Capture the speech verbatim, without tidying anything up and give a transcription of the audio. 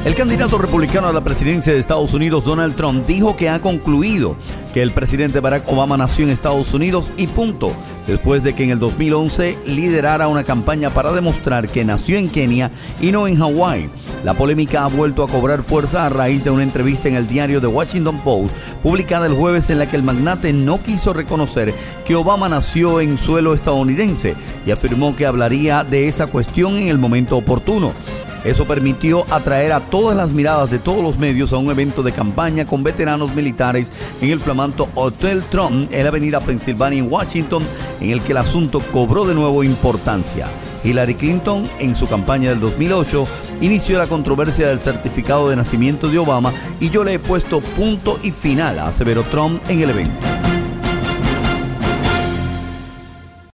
El candidato republicano a la presidencia de Estados Unidos, Donald Trump, dijo que ha concluido que el presidente Barack Obama nació en Estados Unidos y punto, después de que en el dos mil once liderara una campaña para demostrar que nació en Kenia y no en Hawái. La polémica ha vuelto a cobrar fuerza a raíz de una entrevista en el diario The Washington Post, publicada el jueves, en la que el magnate no quiso reconocer que Obama nació en suelo estadounidense y afirmó que hablaría de esa cuestión en el momento oportuno. Eso permitió atraer a todas las miradas de todos los medios a un evento de campaña con veteranos militares en el flamante Hotel Trump en la avenida Pennsylvania en Washington, en el que el asunto cobró de nuevo importancia. Hillary Clinton, en su campaña del dos mil ocho, inició la controversia del certificado de nacimiento de Obama y yo le he puesto punto y final, aseveró Trump en el evento.